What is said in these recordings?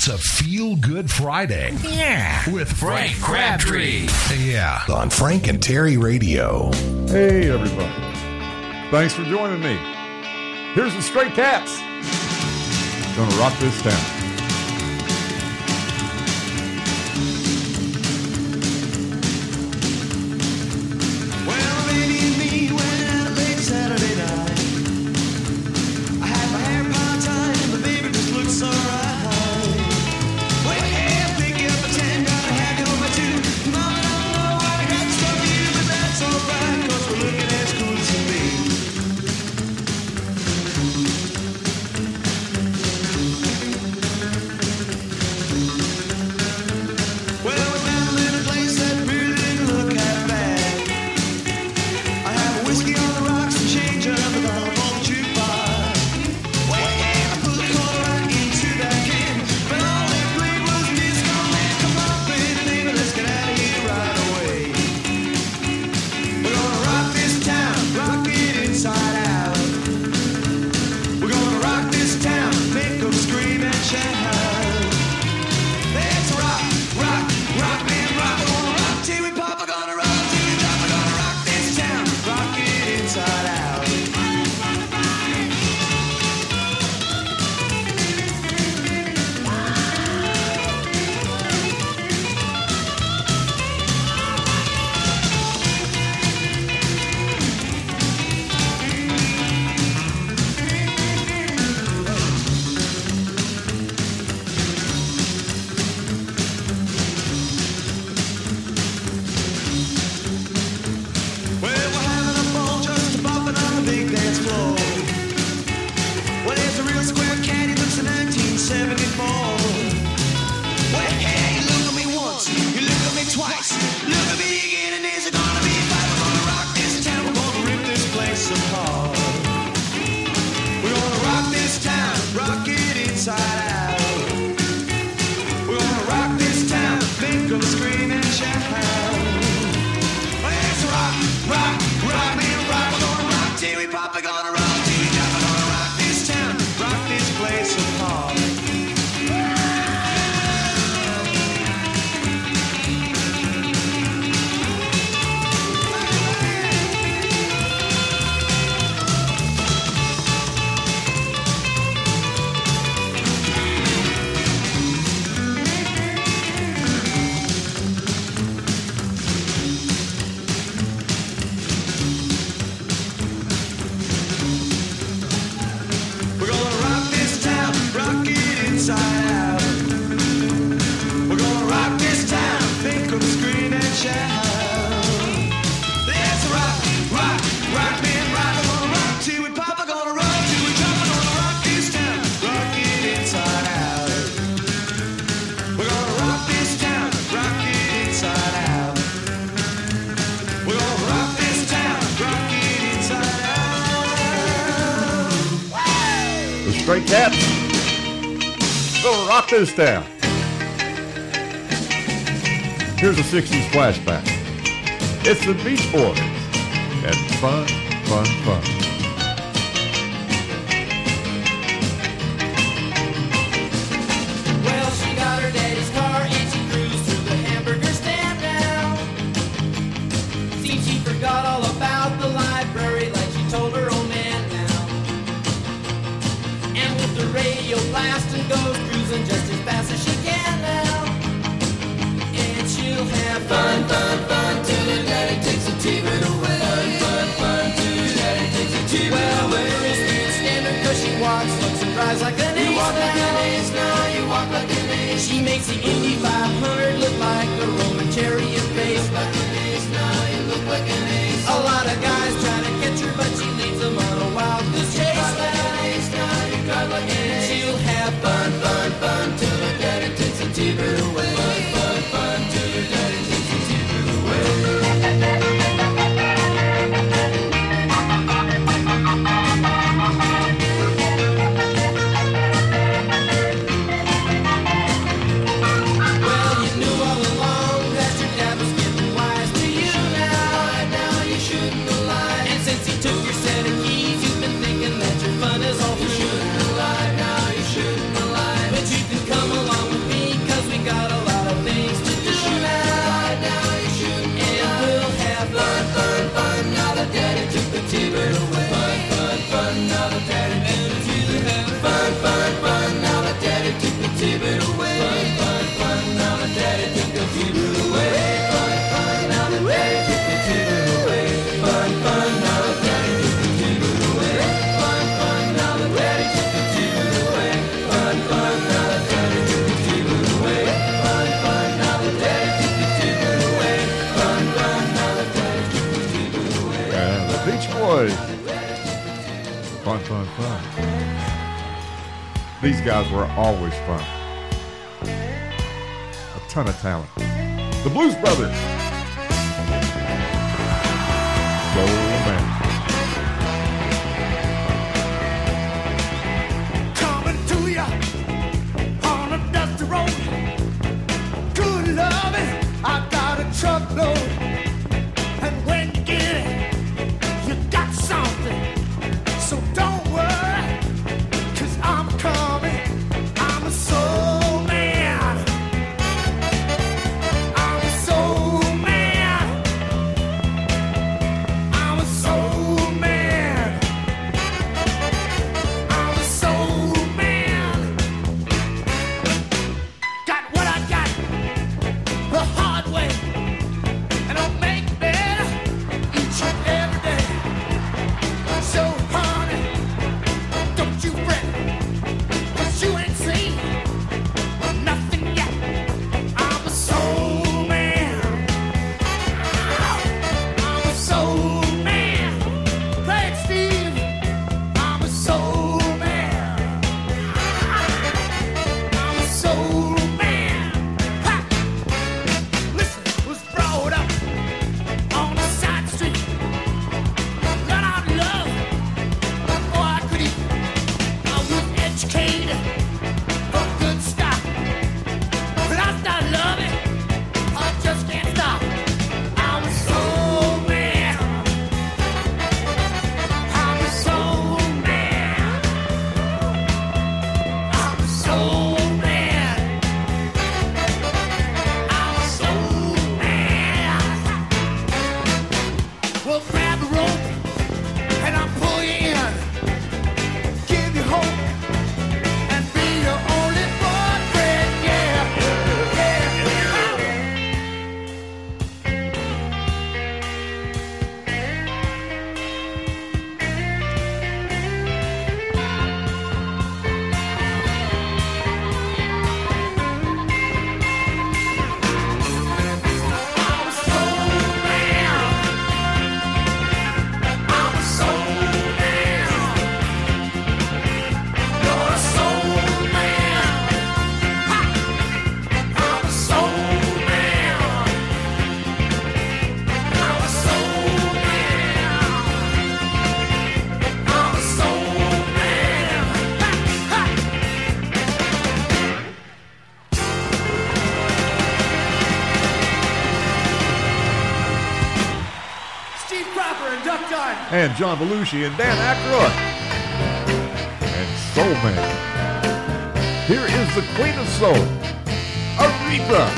It's a feel-good Friday. Yeah. With Frank Crabtree. Yeah. On Frank and Terry Radio. Hey, everybody. Thanks for joining me. Here's the Stray Cats. Gonna rock this town. Stray Cats. Gonna rock this town. Here's a 60s flashback. It's the Beach Boys and Fun, Fun, Fun. Well, she got her daddy's car and she cruised through the hamburger stand now. Seems she forgot all about the library like she told her old man now. And with the radio blasting goes cruising just as fast as she can now. And she'll have fun, fun, fun till her daddy takes the TV away. Fun, fun, fun till her daddy takes the TV away. Well, the girls can't stand her 'cause she walks, looks and drives like an ace. You walk like an ace now, you walk like an ace. She makes the Indy 500 look like a Roman chariot race. You look like an ace now, you look like an ace. A lot of guys try to catch her, but she leaves them on a wild goose chase. You drive like an ace now, you drive like an ace. She'll have fun, fun, fun till her daddy takes the TV away. Fun, fun, fun till her daddy takes the TV away. Well, you knew all along that your dad was getting wise to you now. boy. Fun, fun, fun. These guys were always fun. A ton of talent. The Blues Brothers. Soul Man. Coming to ya on a dusty road. Good loving, I got a truckload. And when you get it, you got something. So don't worry, 'cause I'm coming. I'm a soul man. I'm a soul man. I'm a soul man. I'm a soul man. Got what I got the hard way, and I'll make it better each and every day. So honey, don't you fret, 'cause you ain't seen nothing yet. I'm a soul man. I'm a soul man. Play it, Steve. I'm a soul man. I'm a soul man. Ha! Listen, was brought up on the side street. Learn out love before I could eat. I was educated for good stuff. But I started loving, I just can't stop. I'm a soul man. I'm a soul man. I'm a soul man. I'm a soul man. Well, grab the rope and I'll pull you in. Give you hope and be your only boyfriend. Yeah, yeah. I'm a soul man. I'm a soul man. You're a soul man. Ha! I'm a soul man. I'm a soul man. I'm a soul man. Ha! Ha! Steve Cropper and Duck Dart. And John Belushi and Dan Aykroyd. And Soul Man. Here is the Queen of Soul, Aretha.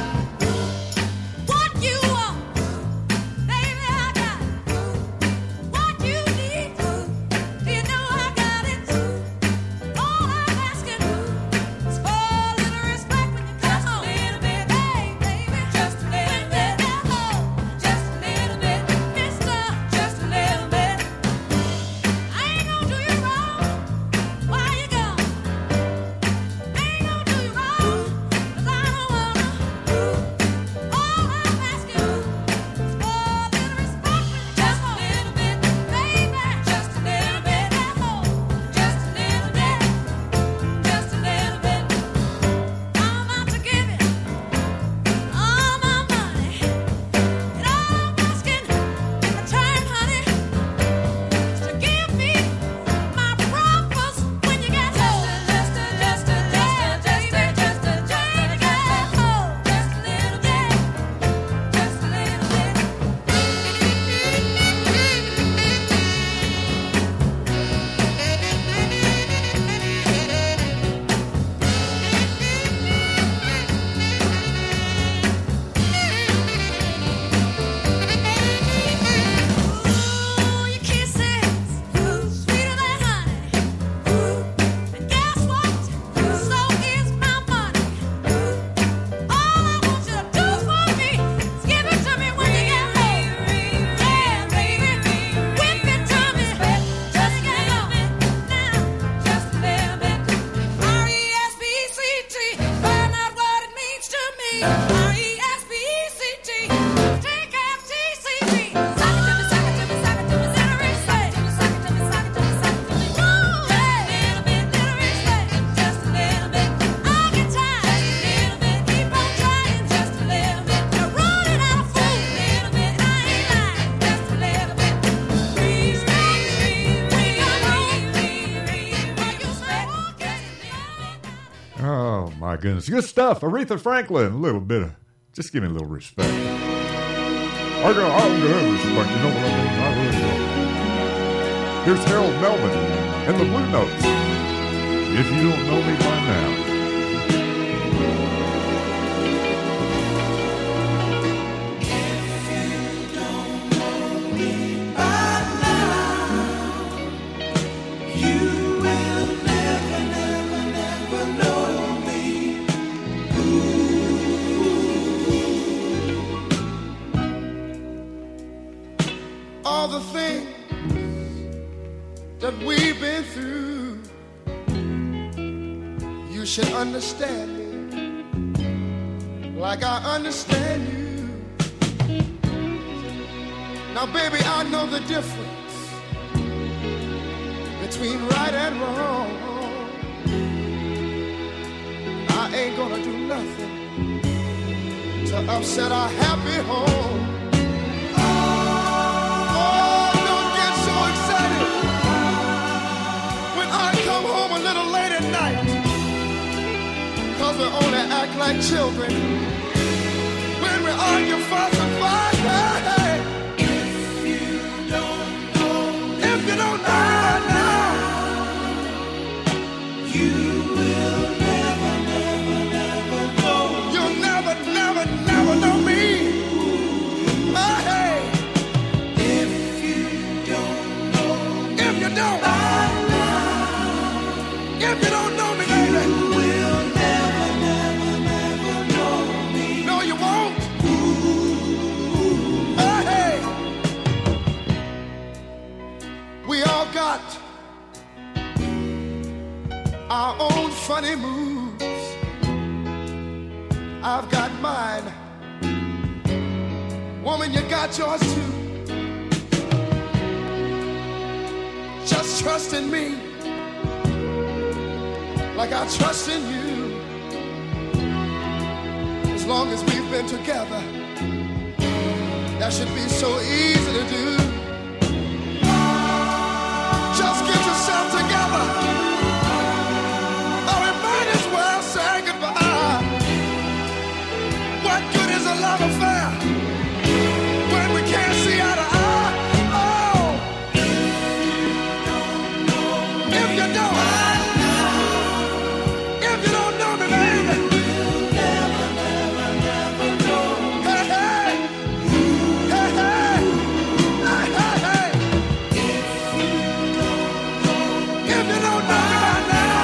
What you want, baby, I got it. What you need, you know I got it. All I'm asking is for a little respect when you come home. Just a little bit, hey, baby, just a little bit. Oh, just a little bit, mister, just a little bit. I ain't gonna do you wrong while you're gone. I ain't gonna do you wrong, 'cause I don't wanna my goodness. Good stuff. Aretha Franklin. A little bit of, just give me a little respect. I got respect. You know what I mean? I really do. Here's Harold Melvin and the Blue Notes. If you don't know me by now. All the things that we've been through, you should understand me like I understand you. Now, baby, I know the difference between right and wrong. I ain't gonna do nothing to upset our happy home. We only act like children when we argue, fuss, and fight. Hey, if you don't know now, you will never know. You'll never know me. Hey, if you don't know me, baby. Our own funny moves. I've got mine. Woman, you got yours too. Just trust in me like I trust in you. As long as we've been together, that should be so easy to do. Just get yourself together. Love affair when we can't see eye to eye. Oh, if you don't know me, baby, you'll never know. Hey, hey, hey, hey, hey, hey, hey. If you don't know me by now,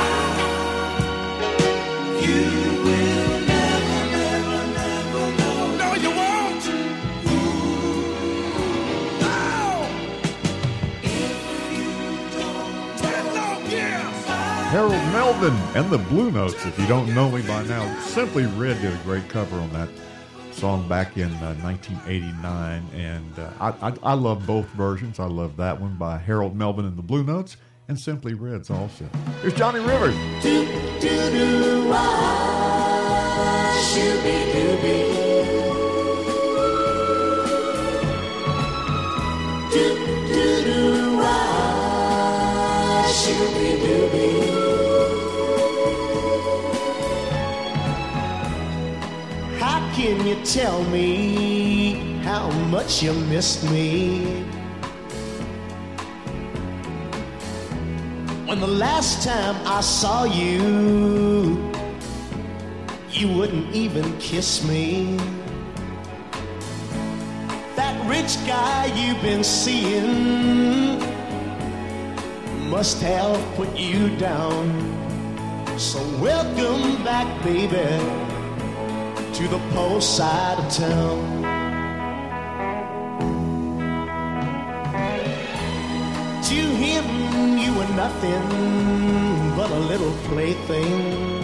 you will never know. You won't. Harold Melvin and the Blue Notes. If you don't know me by now, Simply Red did a great cover on that song back in 1989, and I love both versions. I love that one by Harold Melvin and the Blue Notes, and Simply Red's also. Here's Johnny Rivers. How can you tell me how much you missed me when the last time I saw you, you wouldn't even kiss me? That rich guy you've been seeing must have put you down. So welcome back, baby, to the poor side of town. To him you were nothing but a little plaything.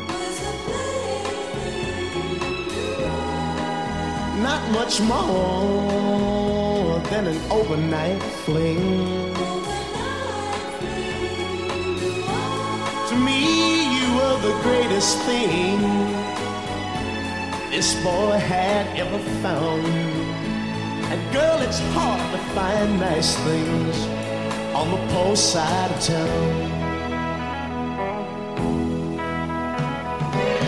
Not much more than an overnight fling. To me you were the greatest thing this boy had ever found. And girl, it's hard to find nice things on the poor side of town.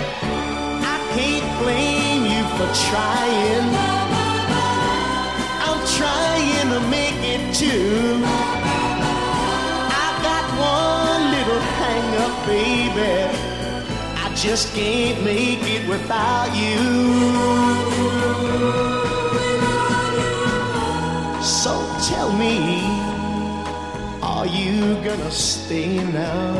I'm trying to make it too. I've got one little hang up, baby. I just can't make it without you. So tell me, are you gonna stay now?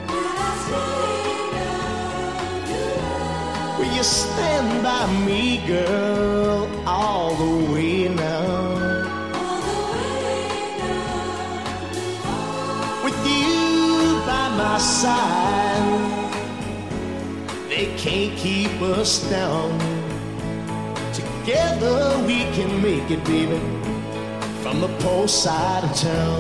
Will you stand by me, girl, all the way now? With you by my side, they can't keep us down. Together we can make it, baby, from the poor side of town.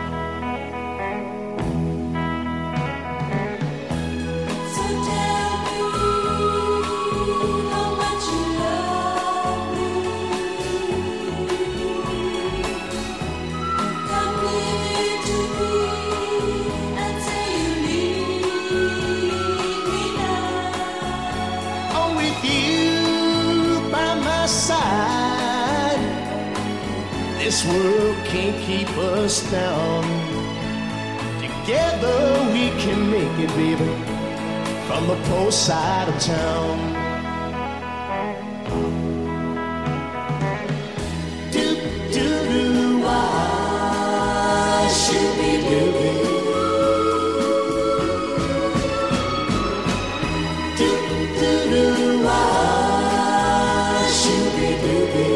This world can't keep us down. Together we can make it, baby, from the poor side of town. Do do do, why should we do it? Do do do, why should we do it?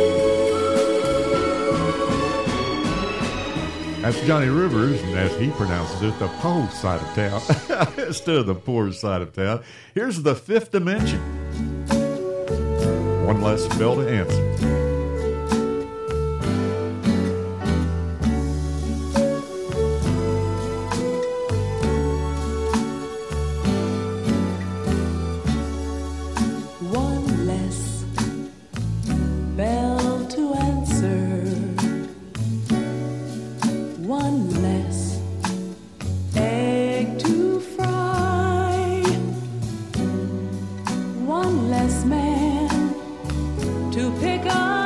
That's Johnny Rivers, and as he pronounces it, the poor side of town instead of the poor side of town. Here's the Fifth Dimension. One less bell to answer. One less bell to answer. One less egg to fry. One less man to pick up.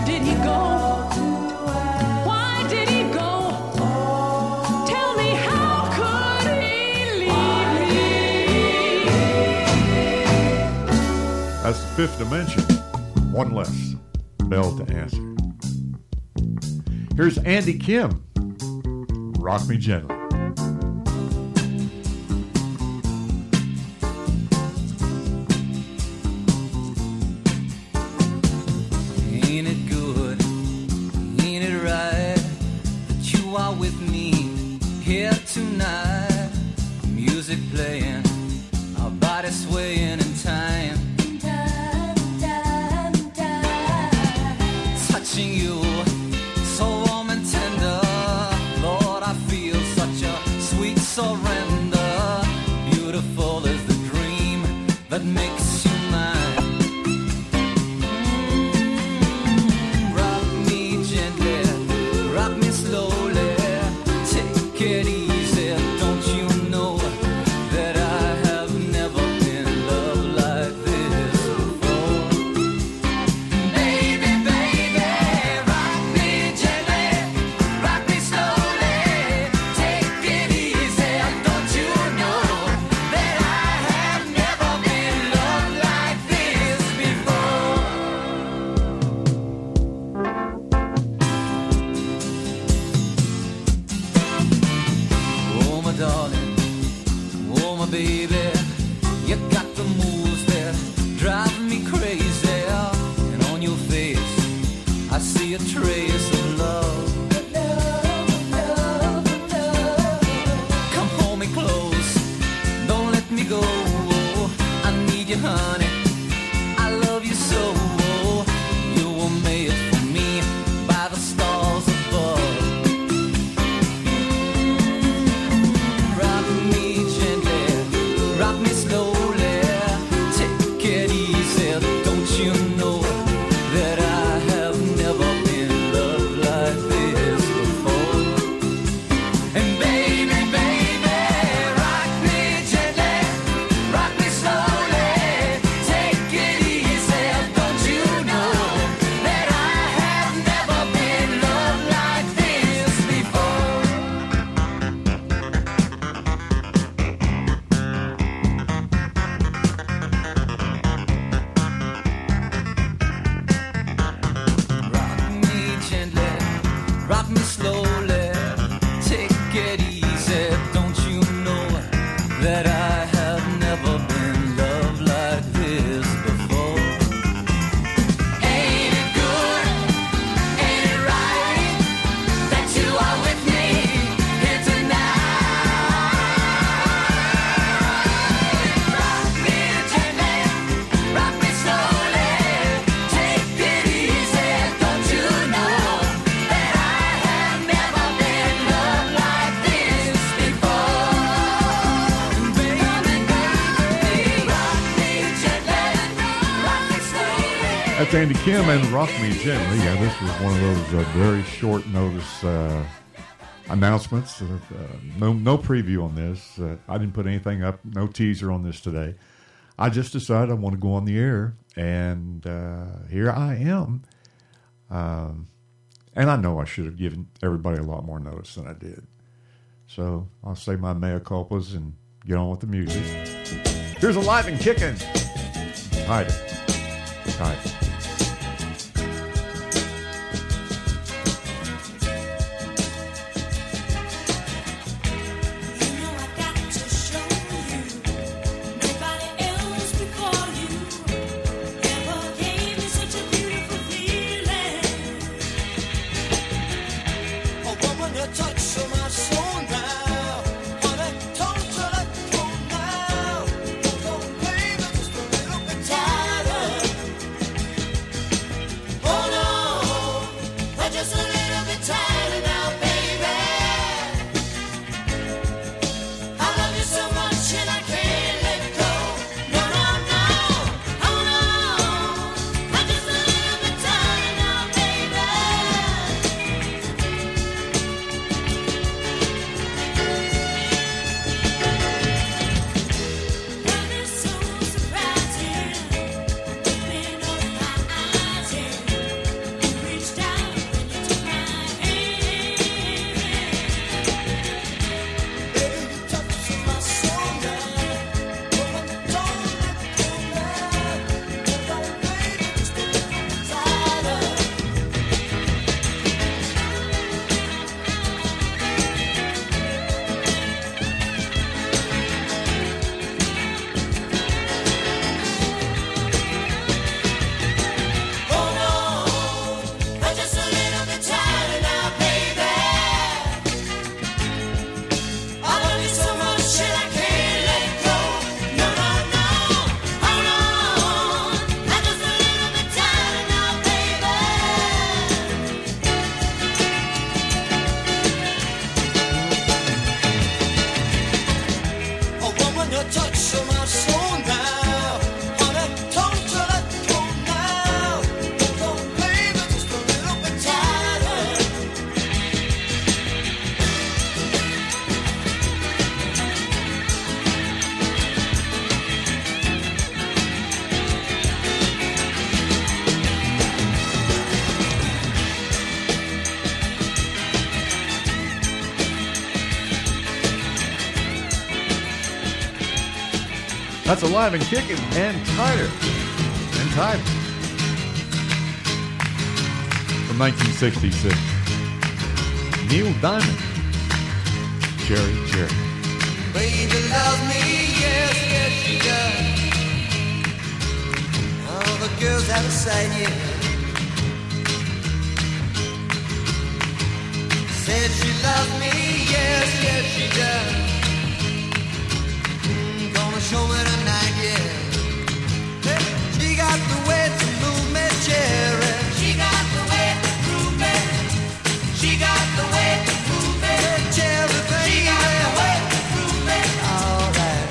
did he go? Why did he go? Tell me, how could he leave me? That's the Fifth Dimension. One less bell to answer. Here's Andy Kim. Rock Me Gently. Ain't it good? Ain't it right that you are with me here tonight? Music playing, our bodies swaying in time. Touching you, so warm and tender. Lord, I feel such a sweet surrender. Beautiful is the dream that makes you mine. Rock me gently, rock me slowly. Take it easy, don't you know that I have never been loved like this before? Baby, baby, rock me gently, rock me slowly. Take it easy, don't you know that I have never been loved like this before? Oh, my darling, oh, my baby, you got the moves that drive me crazy. And on your face, I see a trace of love. Come hold me close, don't let me go. I need you, honey, I love you so. You were made for me by the stars above. Rock me gently, rock me slowly. Take it easy, don't you know that I have never been loved like this before? And baby, baby, rock me gently, rock me slowly. Take it easy, don't you know that I have never been loved like this before? Rock me gently, rock me slowly. Take it easy, don't you know that I have never been loved like this before? Ain't it good? Ain't it right that you are with me here tonight? Rock me gently, rock me slowly. Take it easy, don't you know that I have never been loved like this before? Baby, baby, rock me gently, rock me slowly. That's Andy Kim and Rock Me Gently. Yeah, this was one of those very short notice announcements. No preview on this. I didn't put anything up, no teaser on this today. I just decided I want to go on the air, and here I am. And I know I should have given everybody a lot more notice than I did. So I'll say my mea culpas and get on with the music. Here's Alive and Kicking. Hide it. Hide it. You know I got to show you. Nobody else before you ever gave me such a beautiful feeling. Oh, woman, you touch so my soul now. Wanna talk to let go now. Oh, baby, just a little bit tighter. That's Alive and Kicking and Tighter. And Tighter. From 1966. Neil Diamond. Cherry, Cherry. Baby loves me, yes, yes she does. All the girls out of sight, yeah. Said she loves me, yes, yes she does. Gonna show me tonight, yeah. She got the way to move me, cherry. She got the way to move me. She got the way to move me, cherry, baby. She got the way to move me. All right.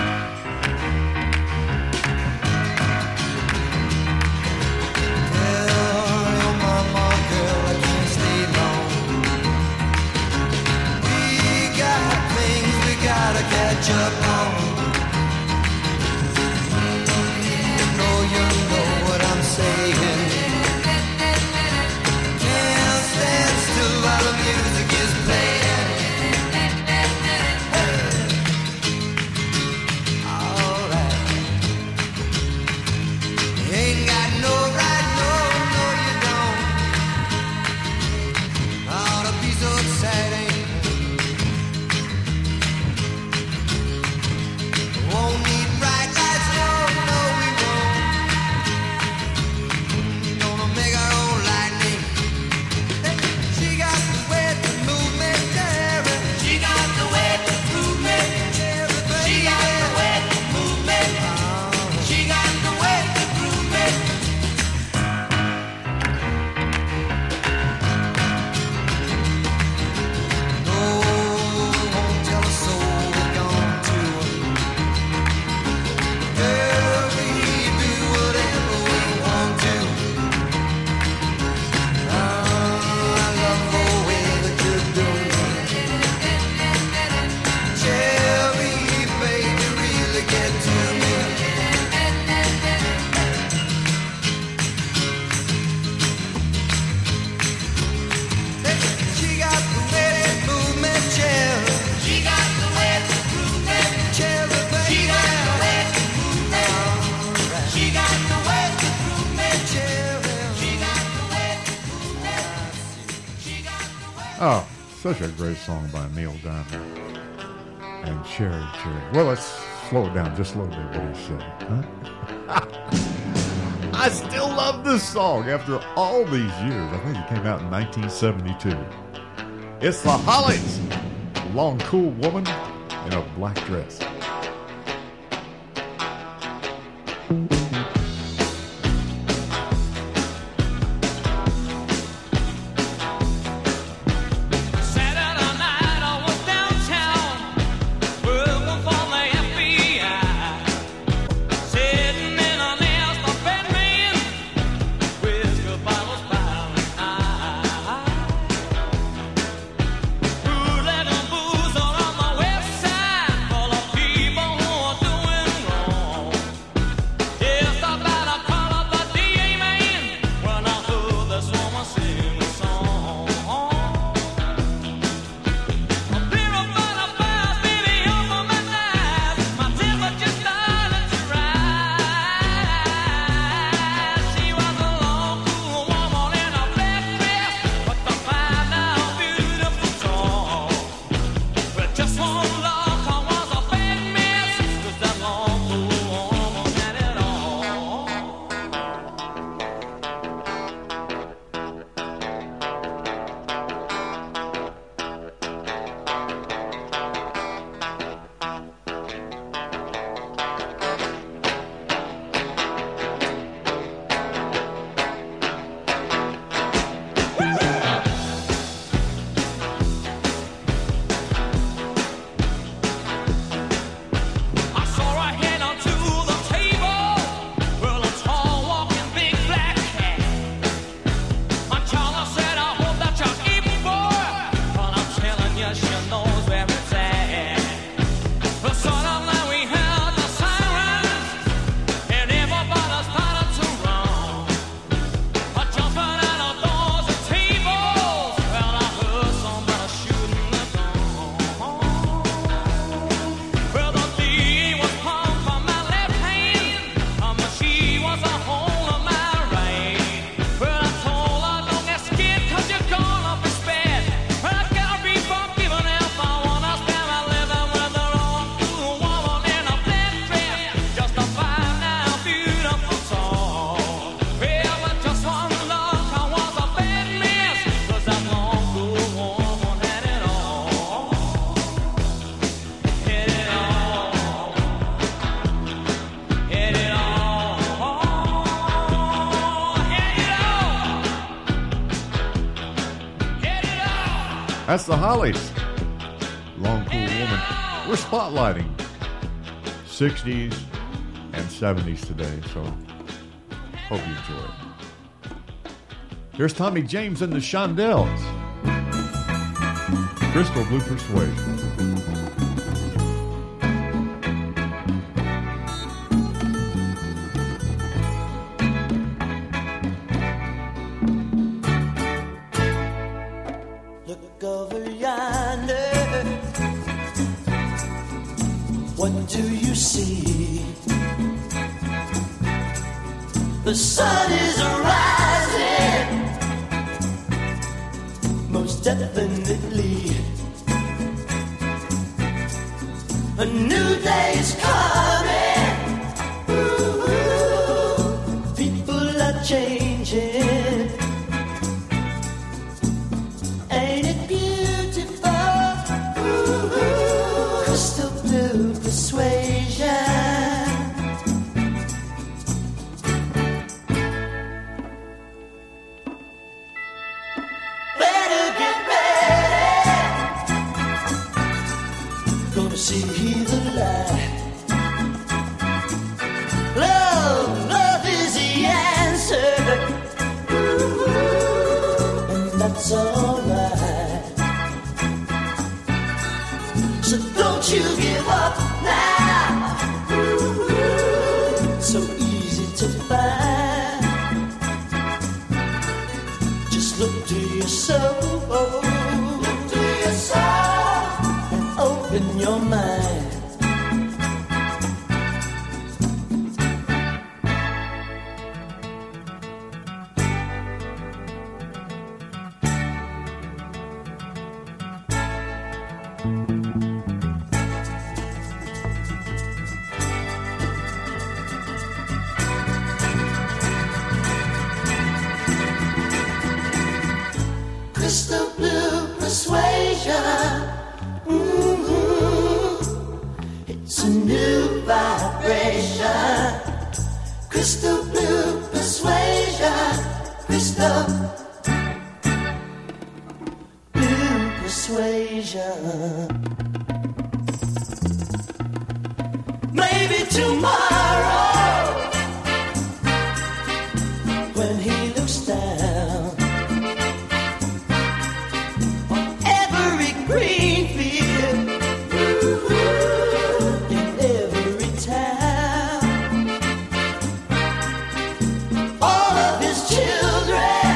Tell your mama, girl, I can't stay long. We got things we gotta catch up on. You know what I'm saying. Can't stand still while the music is playing. Alright. You ain't got no right, no, no you don't. Ought to be so exciting. Won't need bright lights, no, no we won't. Gonna make our own lightning. She got the way to move me, Jerry. She got the way to move me, Jerry. She got the way to move me. She got the way to move me. No, won't tell a soul we're gone to. Girl, we do whatever we want to. I love the way that you're doing. Cherry, baby, really get to me. She got the way to move me, cherry. She got the way to move me, cherry, baby. She got the way to move me. She got the way to move me, cherry. She got the way to move me. She got the way. Oh, such a great song by Neil Diamond. And Cherry, Cherry. Well, let's slow it down just a little bit, what he said. Huh? I still love this song after all these years. I think it came out in 1972. It's the Hollies. Long, cool woman in a black dress. Saturday night I was downtown working for the FBI, sitting in a nest of Batman, whiskey bottles by the eye. Bootleg and booze all on the west side, full of people who are doing wrong. That's the Hollies. Long Cool Woman. We're spotlighting 60s and 70s today, so hope you enjoy it. Here's Tommy James and the Shondells. Crystal Blue Persuasion. Look over yonder. What do you see? The sun is rising. Most definitely. A new day's coming. Ooh, people are changing. Ain't it beautiful? Ooh, crystal blue persuasion. Better get ready. Gonna see the light. Love is the answer. Ooh, and that's alright. So don't you give up now. Ooh, so easy to find. Just look to your soul. Look to your soul and open your mind. Crystal blue persuasion. It's a new vibration. Crystal blue persuasion. Crystal blue persuasion. Maybe tomorrow, when he looks down on every green field, in every town, all of his children,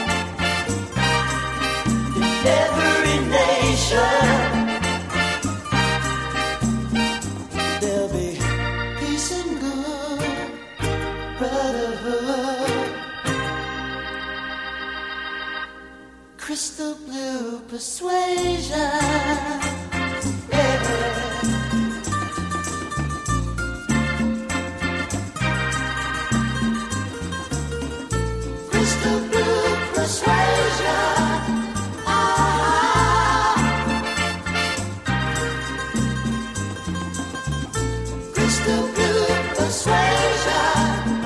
in every nation, there'll be peace and good brotherhood. Crystal blue persuasion. Yeah. Crystal blue persuasion. Crystal blue persuasion.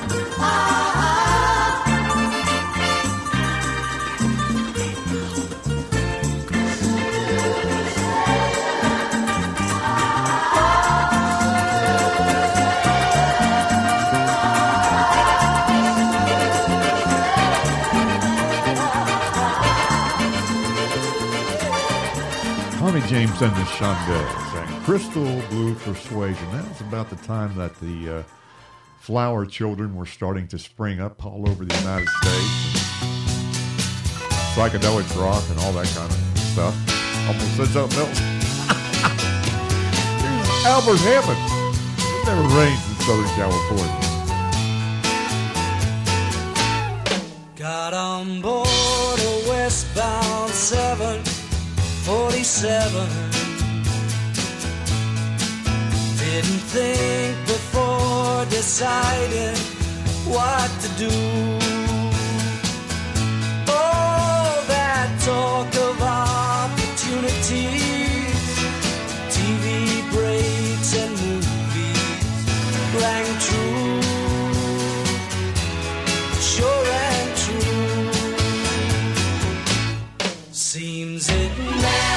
Tommy James and the Shondells sang Crystal Blue Persuasion. That was about the time that the flower children were starting to spring up all over the United States. Psychedelic rock and all that kind of stuff. Almost said something else. Here's Albert Hammond. It never rains in Southern California. Got on board a westbound 747. Didn't think before deciding what to do. Oh, that talk of opportunities, TV breaks and movies rang true, sure and true. Seems it now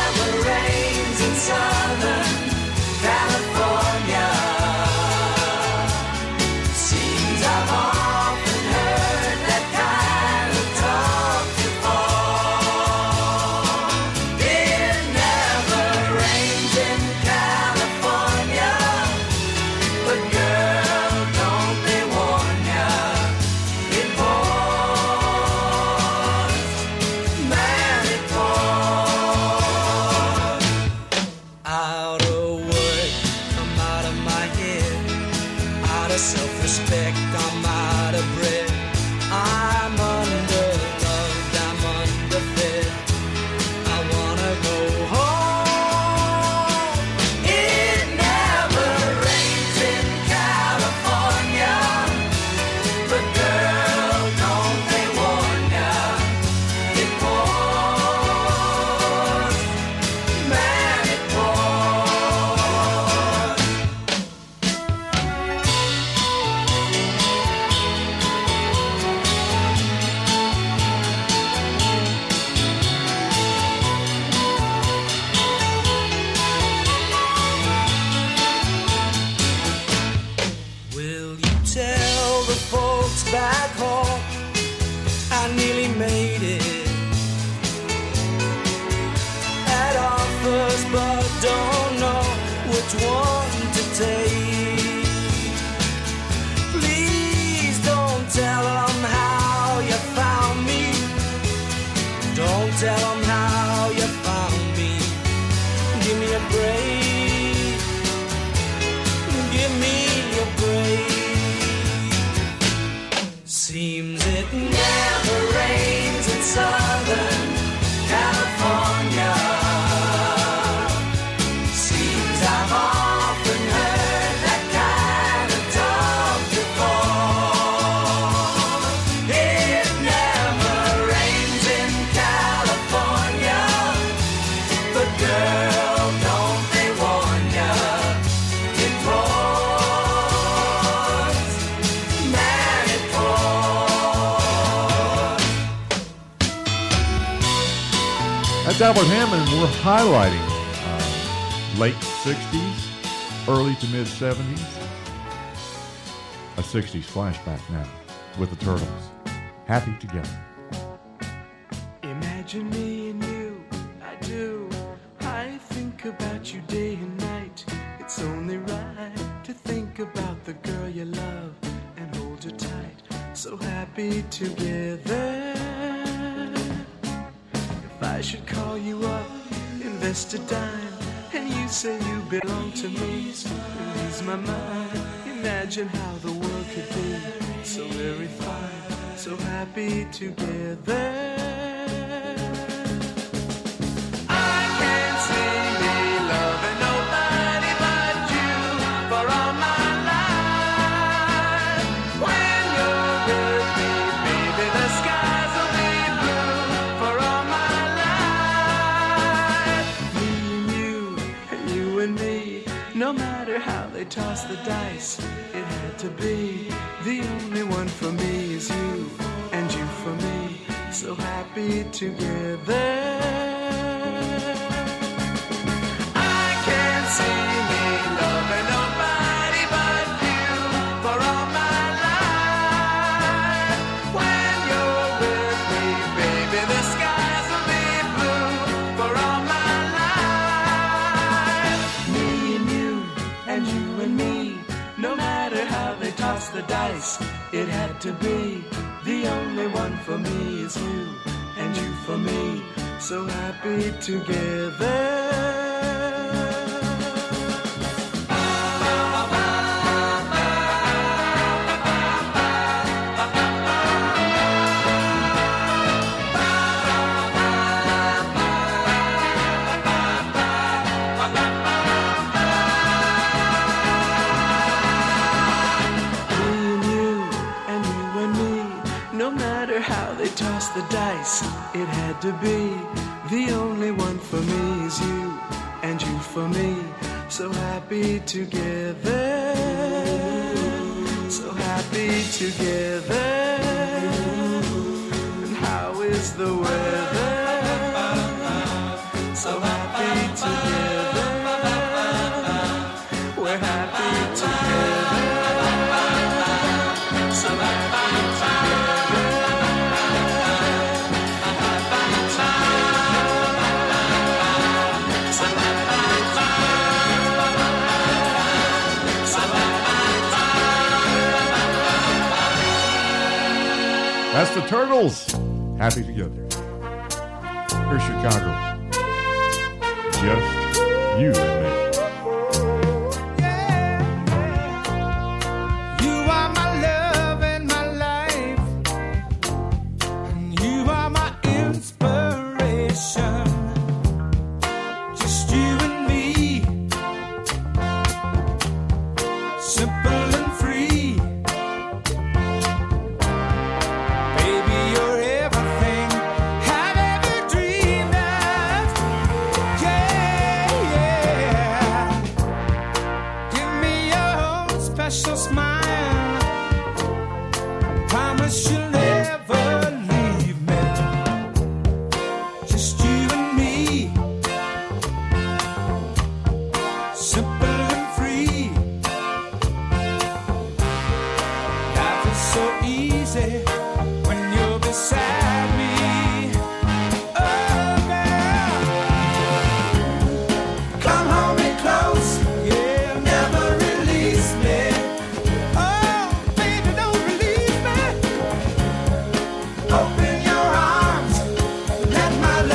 tell them how you found me. Give me a break. Give me a break. Seems it never rains in Southern California. Seems I've often heard that kind of talk before. It never rains in California, but girl, don't they warn ya? It pours, man, it pours. That's Albert Hammond. We're highlighting late 60s, early to mid 70s. A 60s flashback now with the Turtles. Happy Together. Imagine me and you, I do. I think about you day and night. It's only right to think about the girl you love and hold her tight. So happy together. If I should call you up, invest a dime, and you say you belong to me, lose my mind. Imagine how the world could be so very fine, so happy together. I can't see me loving nobody but you for all my life. When you're with me, baby, the skies will be blue for all my life. Me and you and me, no matter how they toss the dice, it had to be. The only one for me is you, and you for me, so happy together. I can't see me loving nobody but you for all my life. When you're with me, baby, the skies will be blue for all my life. Me and me, no matter how they toss the dice, it had to be. The only one for me is you, and you for me, so happy together. Toss the dice, it had to be. The only one for me is you, and you for me, so happy together. So happy together. And how is the weather? So happy together. We're happy together. So happy together. That's the Turtles. Happy Together. Here's Chicago. Just you and me. You are my love and my life, and you are my inspiration. Just you and me, simple and free. Baby, you're everything I've ever dreamed of. Yeah, yeah. Give me your own special smile. Promise you'll never leave me. Just you and me, simple and free. Life is so easy when you're beside me. Oh, girl, come hold me close, yeah, never release me. Oh, baby, don't release me. Open your arms, let my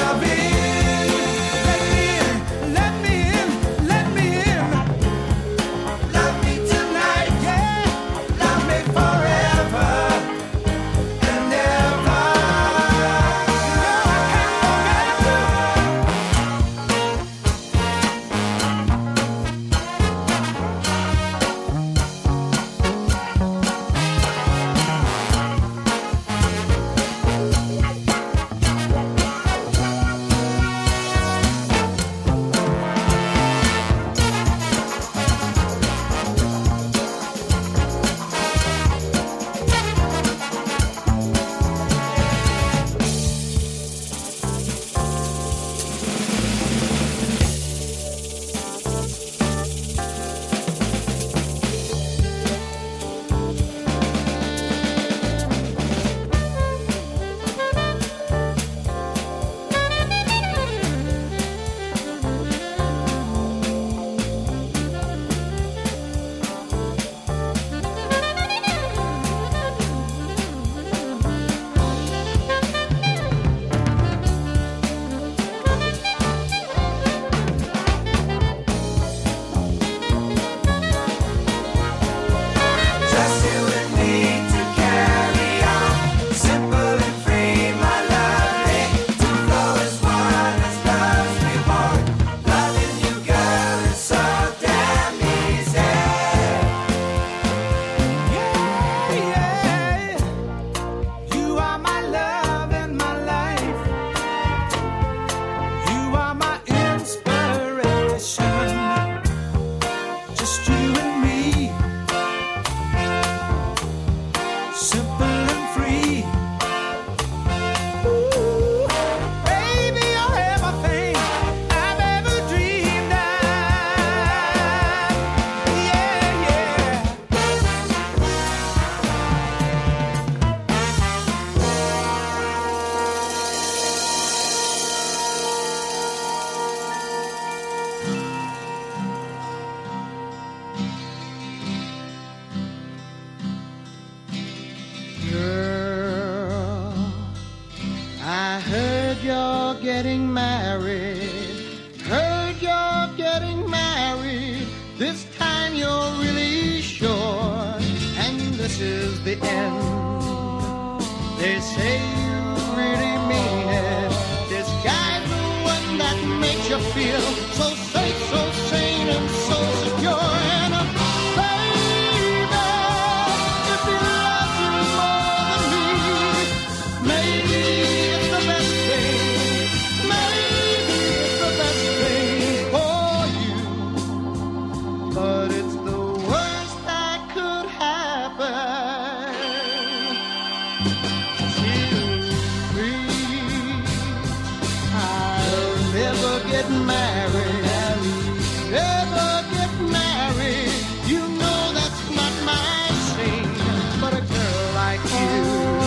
getting married. Heard you're getting married. This time you're really sure. And this is the end. They say you really mean it. This guy's the one that makes you feel so safe, so sane, and so secure. And baby, if he loves you more than me, maybe it's the best thing. Maybe it's the best thing for you. But it's the worst that could happen to me. I'll never get married. Never get married. You know that's not my scene. But a girl like you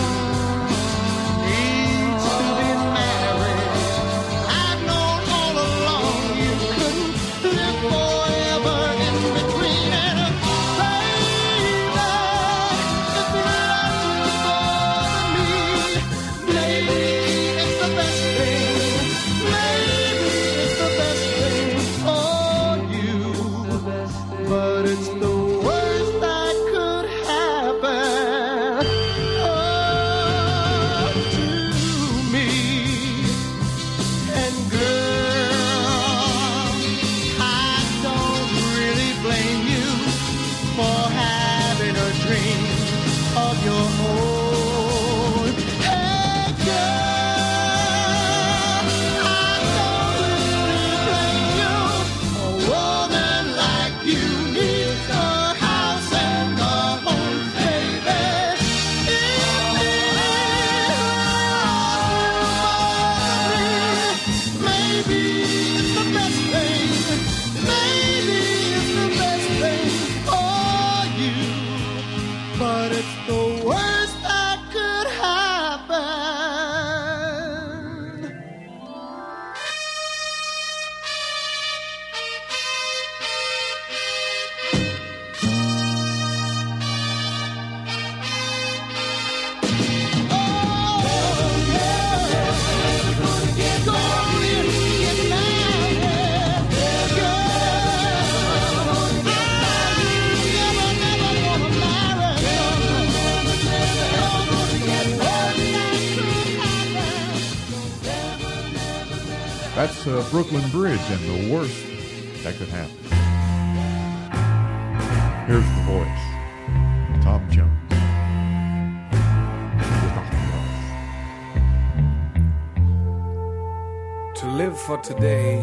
needs to be married. I've known all along you couldn't live forever in between. And baby, if you love you more than me, maybe it's the best thing. Maybe it's the best thing for you. But it's the worst that could happen to me. And girl, I don't really blame you for having a dream of your own. Hey girl, I don't really blame you. A woman like you needs a house and a home, baby. Maybe it's the best thing. Maybe it's the best thing for you. But it's the worst that could happen. That's Brooklyn Bridge and the worst that could happen. Here's the voice, Tom Jones. To live for today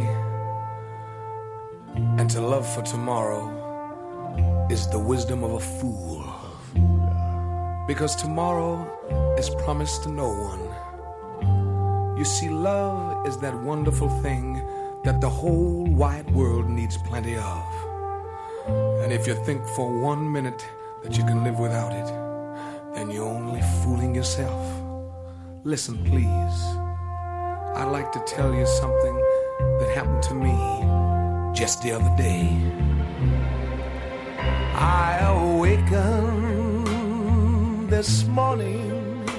and to love for tomorrow is the wisdom of a fool. Because tomorrow is promised to no one. You see, love is that wonderful thing that the whole wide world needs plenty of. And if you think for 1 minute that you can live without it, then you're only fooling yourself. Listen, please. I'd like to tell you something that happened to me just the other day. I awakened this morning.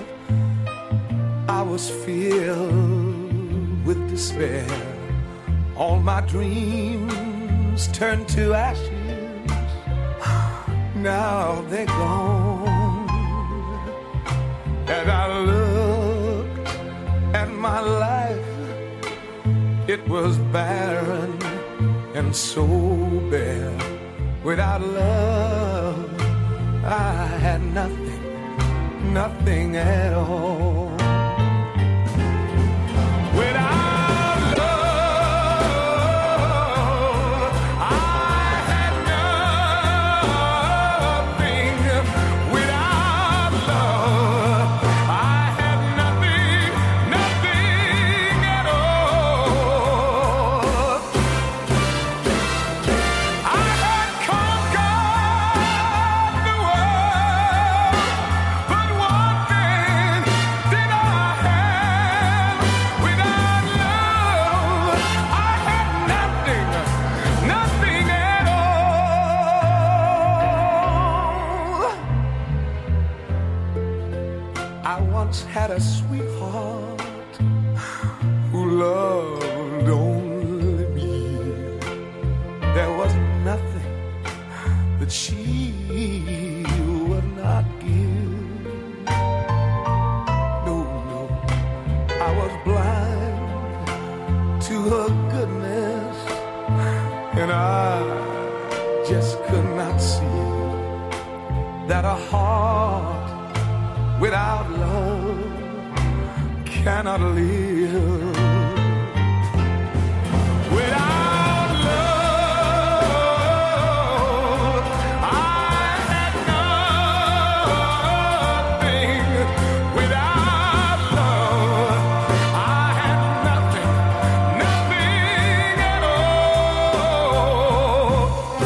I was filled with despair. All my dreams turned to ashes. Now they're gone. And I looked at my life. It was barren and so bare. Without love, I had nothing, nothing at all. Without love, I had nothing. Without love, I had nothing, nothing at all. I had conquered the world, but one thing did I have. Without love, I had nothing, nothing at all. I once had a sweetheart who loved only me. There was nothing that she would not give. No, no, I was blind to her goodness, and I just could not see that a heart without love cannot live. Without love, I had nothing. Without love, I had nothing, nothing at all.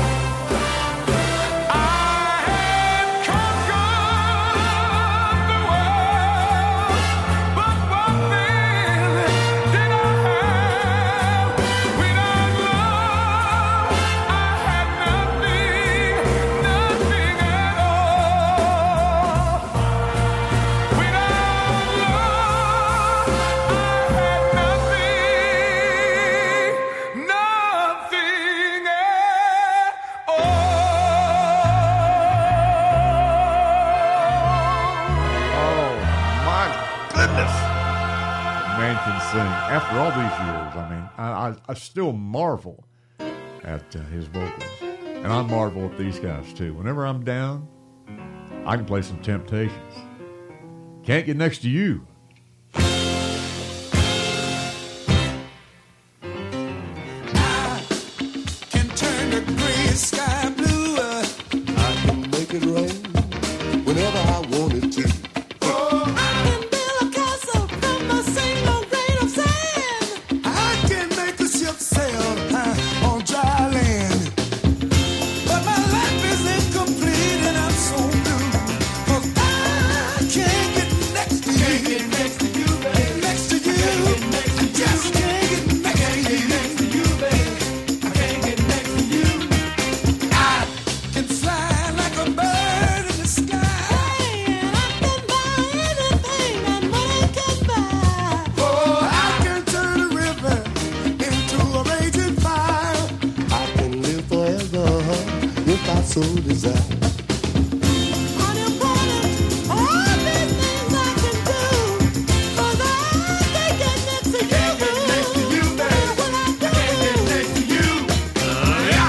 I had conquered the world, but what then did I have? Without love, I had nothing, nothing at all. Without love, I had nothing, nothing at Oh, my goodness. The man can sing. After all these years, I mean, I still marvel at his vocals. And I marvel at these guys, too. Whenever I'm down, I can play some Temptations. Can't Get Next to You. Can turn the gray sky blue. I can make it rain whenever I want it to. I can build a castle from a single grain of sand. I can make a ship sail on dry land. But my life is incomplete and I'm so blue. 'Cause I can't get next to you. Next to you, baby. Next to you. I just can't get next to you, baby. I can't get next to you. I can fly like a bird in the sky. And I can buy anything that money can buy. Oh, I can turn a river into a raging fire. I can live forever if I so desire. All these things I can do, 'cause I can't get next to you. Can't get next to you, baby. What I do. Can't get next to you. Yeah.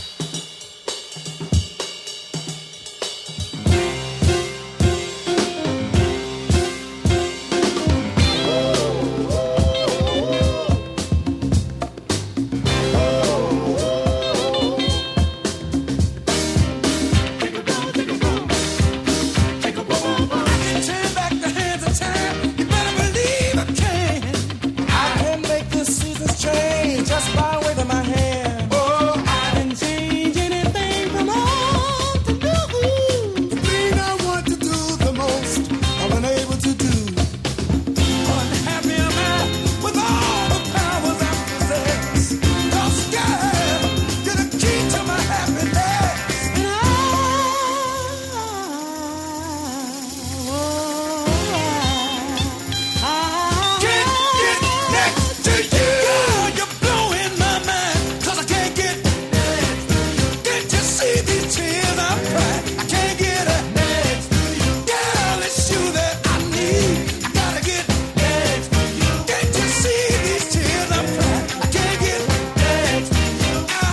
Turn back the hands of time. You better believe I can. I can make the seasons change just by waving my hand. Oh, I can change anything from old to new. The thing I want to do the most, I'm unable to do. Unhappy am I with all the powers I possess. The sky, you're the key to my happiness. And can't get next to you. Girl, you're blowing my mind, 'cause I can't get next to you. Can't you see these tears I'm crying? I can't get next to you. Girl, it's you that I need. I gotta get next to you. Can't you see these tears I'm crying? I can't get next to you. I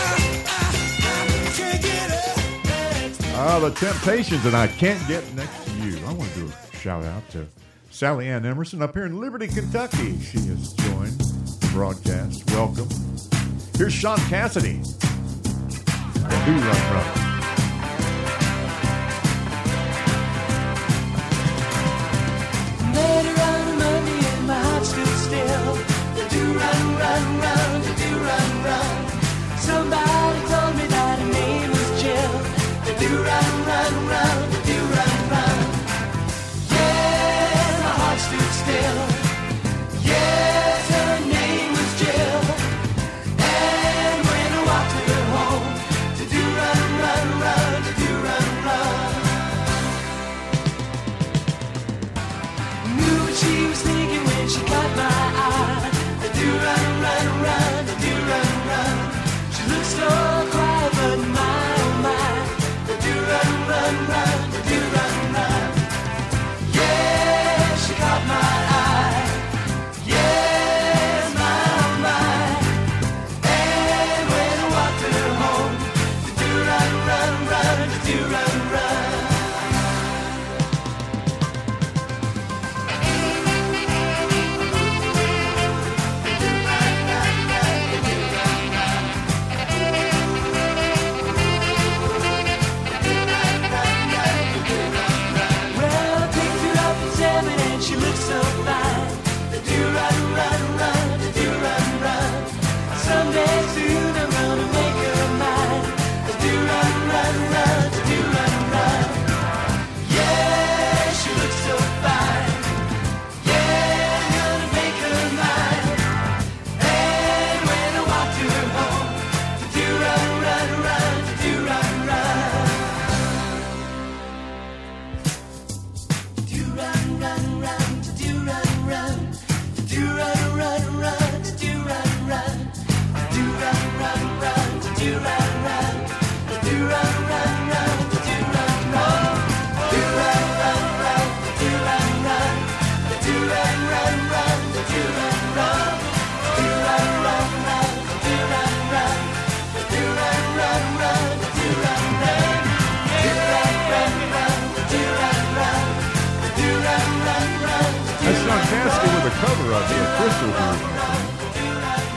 can't get next to you. The Temptations and I Can't Get Next to You. I want to do a shout out to Sally Ann Emerson up here in Liberty, Kentucky. She has joined the broadcast. Welcome. Here's Sean Cassidy. Do Run Run. Later on Monday and my heart stood still. The do run, run, run, the do run, run. Somebody told me that her name was Jill. The do run, run, run, the do run, run. Yeah, my heart stood still. Yes, her name was Jill. And when I walked her home, to do run, run,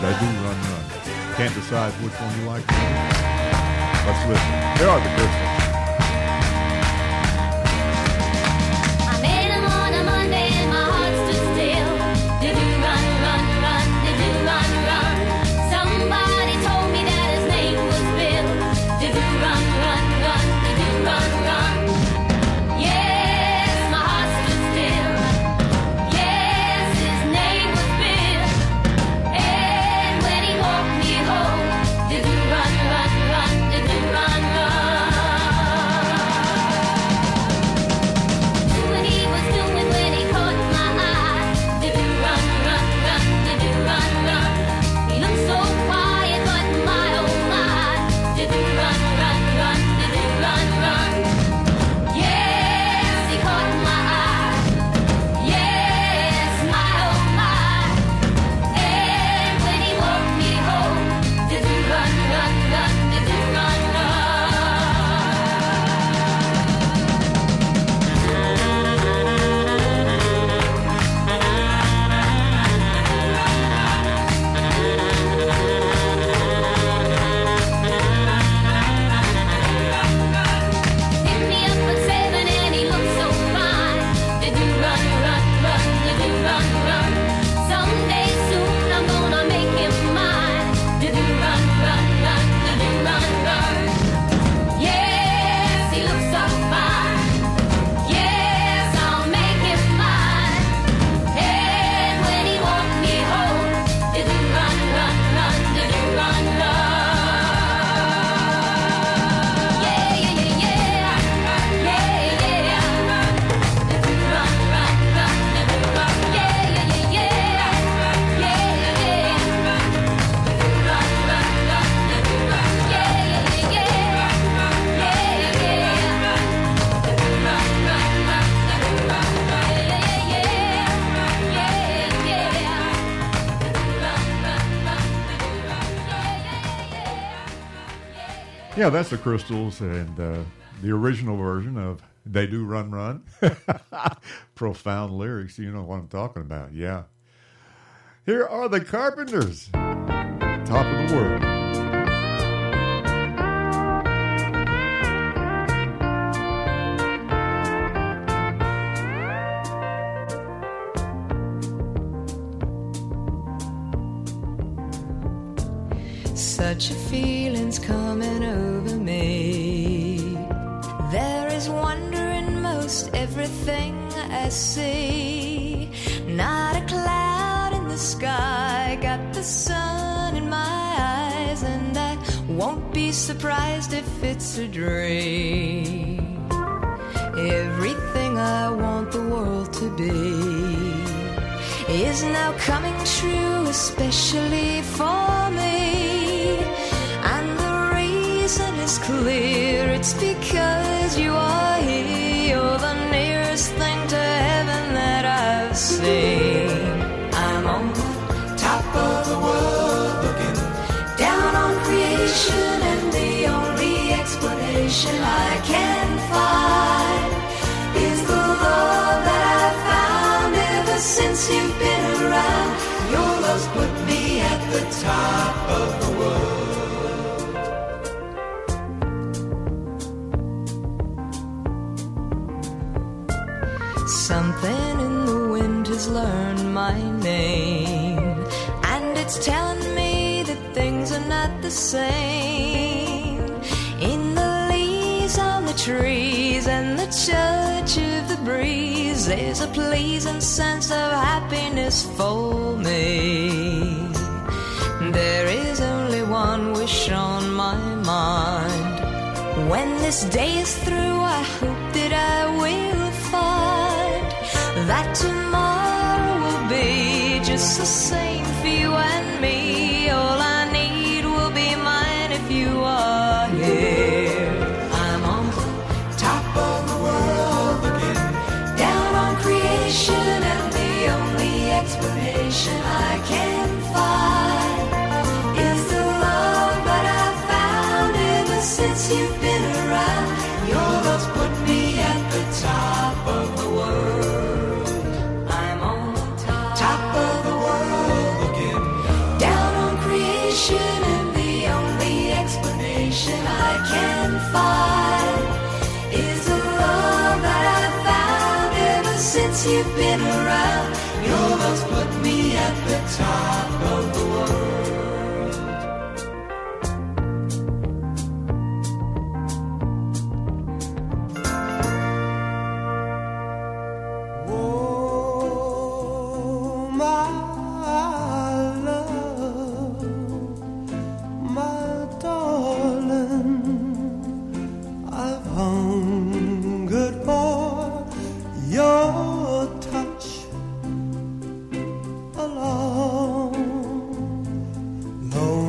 They Do Run Run. Can't decide which one you like. Let's listen. Here are the Crystals. I met him on a Monday and my heart stood still. Did you run, run, run? Did you run, run? Somebody told me that his name was Bill. Did you run, run, run? Did you run, run? Yes, my heart stood still. Yes, his name was Bill. And when he walked me home, did you run, run, run? Did you run, run? What he was doing when he caught my eye. Did you run, run, run? Did you run, run? He looked so quiet, but my oh my. Did you run, run, run? Did you run, run? Yes, he caught my eye. Yes, my oh my. And when he walked me home, did you run, run, run? Did you run, run? Picked me up at 7 and he looked so fine. Did you run, run, run? Did you run, run? Someday soon I'm gonna make him mine. Did you run, run, run? Did you run, run? Yes, he looks so fine. Yes, I'll make him mine. And when he walked me home, did you run, run, run? Did you run, run? Yeah, yeah, yeah, yeah. Yeah, yeah. Did you run, run, run? Did you run? Yeah, yeah, yeah, yeah. Yeah, yeah. Did you run, run, run? Did you run? Yeah, yeah, yeah, yeah. Yeah, yeah. Did you run, run, run? Did you run? Yeah, yeah, yeah. Yeah, yeah. Did you run, run, run? Did you run? Yeah, that's the Crystals and the original version of They Do Run Run. Profound lyrics. You know what I'm talking about. Yeah. Here are the Carpenters. Top of the world. Such a feeling's coming over me. There is wonder in most everything I see. Not a cloud in the sky, got the sun in my eyes, and I won't be surprised if it's a dream. Everything I want the world to be is now coming true, especially for me. And the reason is clear, it's because you are here. You're the nearest thing to heaven that I've seen. I'm on the top of the world, looking down on creation, and the only explanation I can find is the love that I've found ever since you've been around. Your love's put me at the top of the world. Something in the wind has learned my name, and it's telling me that things are not the same. In the leaves on the trees and the touch of the breeze, there's a pleasing sense of happiness for me. There is only one wish on my mind. When this day is through, I hope that I will find that tomorrow will be just the same for you and me. All I need will be mine if you are here. I'm on the top of the world, looking down on creation, and the only explanation I can find is the love that I've found ever since you've been around. Your love's put me at the top of the world. I'm on the top of the world, looking down on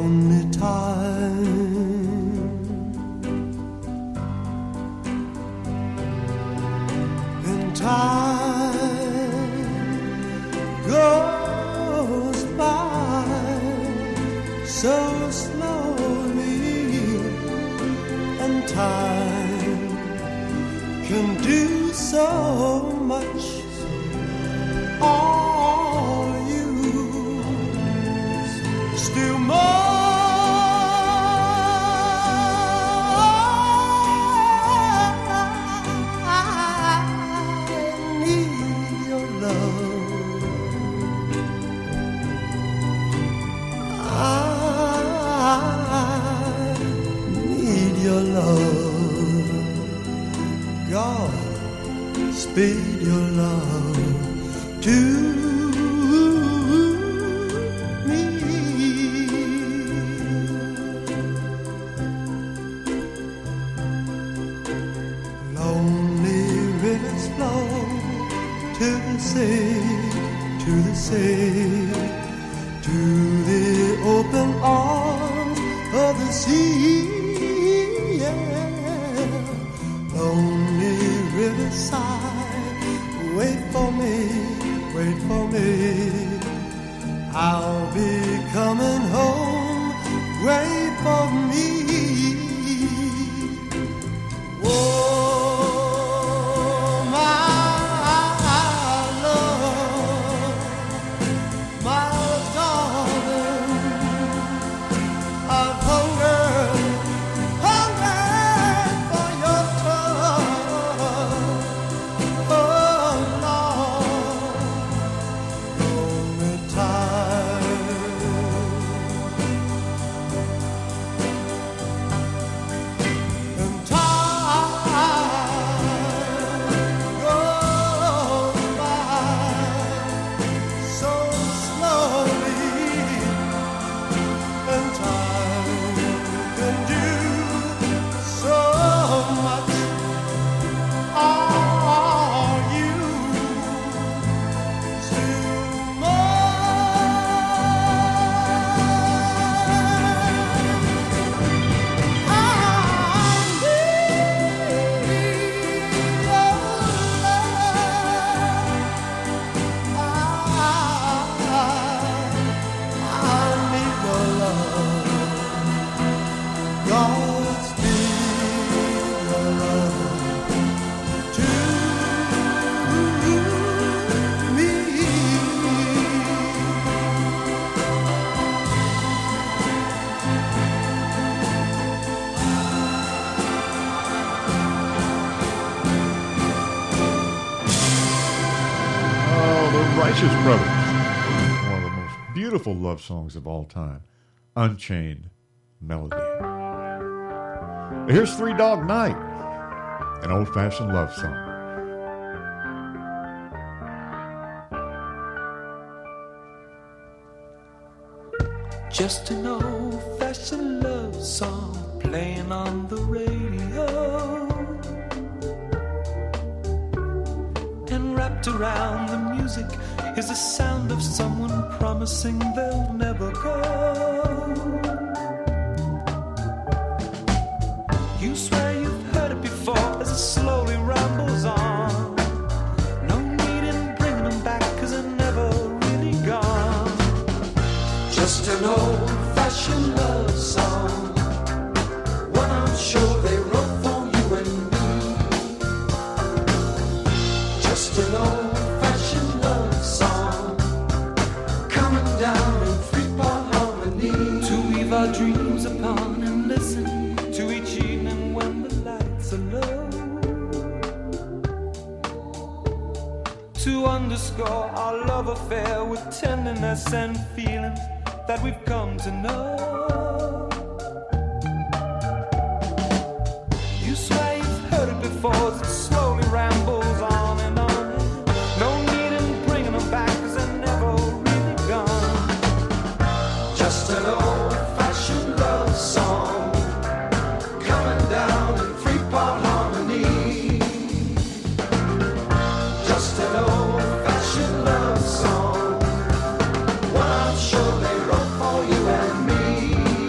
lonely time. And time goes by so slowly, and time can do so much. Are you still more? Your love, God, speed your love to me. Lonely rivers flow to the sea, to the sea, to the open arms of the sea. Lonely riverside, wait for me, wait for me. I'll be coming home, wait for me. Oh, my love, my darling, I've hungered for your touch. Oh, Lord, lonely time. And time goes by so slowly, and time can do so much. Are you still Righteous Brothers, one of the most beautiful love songs of all time, Unchained Melody. Here's Three Dog Night, an old-fashioned love song. Just an old-fashioned love song playing on the radio, and wrapped around the music is the sound of someone promising they'll never go. You swear you've heard it before as it slowly rambles on. No need in bringing them back 'cause they're never really gone. Just an old-fashioned love song, one I'm sure they wrote for you and me. Just an old-fashioned love song, coming down in three-part harmony, to weave our dreams upon and listen to each evening when the lights are low, to underscore our love affair with tenderness and feeling that we've come to know. You swear you've heard it before as it slowly rambles on and on. No need in bringing them back 'cause they're never really gone. Just an old-fashioned love song, coming down in three-part harmony. Just an old-fashioned love song, one I'm sure they wrote for you and me.